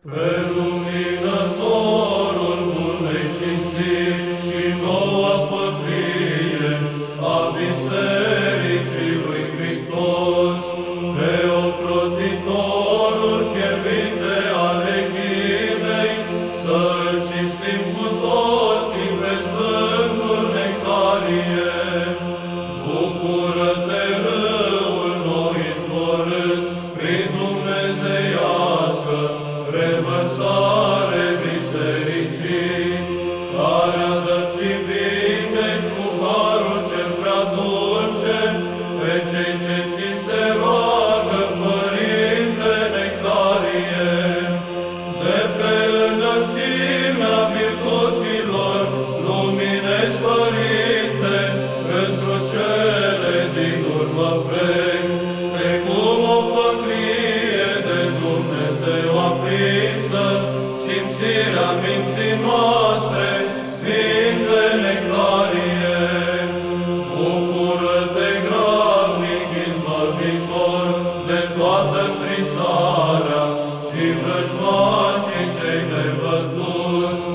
Pe luminătorul bunei cinstiri și noua făprie a Bisericii lui Hristos, pe ocrotitorul fierbinte al leghinei, să-L cinstim cu toții pe Sfântul Nectarie. Bucură-te, râul nou izvorât prin dumnezeiască revărsare bisericii, care adăpi și vindeci cu harul cel prea dulce pe cei ce ți se roagă, Părinte Nectarie. De pe înălțimea virtuților luminezi, Părinte, pentru cele din urmă vremi, precum o făclie de Dumnezeu aprinsă, simțirea minții noastre, Sfinte Nectarie. Bucură-te, grabnic izbăvitor, de toată întristarea și vrăjmașii cei nevăzuți,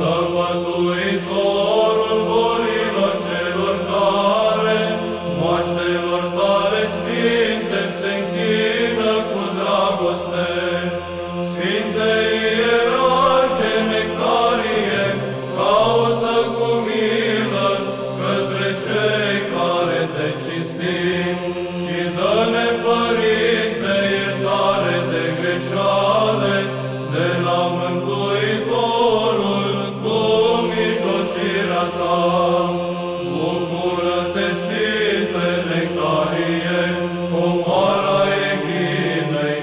tămăduitorul bolilor celor care moaștelor tale sfinte se închină cu dragoste. Sfinte Ierarhe Nectarie, caută cu milă către cei care te cinstim și dă-ne, Părinte, iertare de greșeale de la Mântuitorul cu mijlocirea ta. Bucură-te, Sfinte Nectarie, comoara eghinei,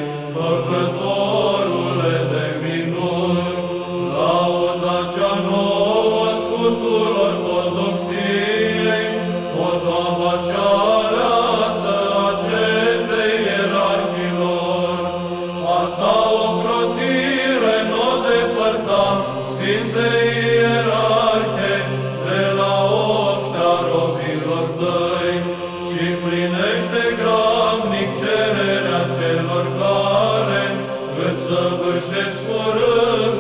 făcătorule de minuni, lauda cea nouă scutul ortodoxiei, podoaba cea aleasă a cetei ierarhilor. A ta ocrotire n-o depărta, Sfinte Ierarhe, de la obștea robilor tăi, și plinește grabnic cererea celor care îți săvârșesc cu râvnă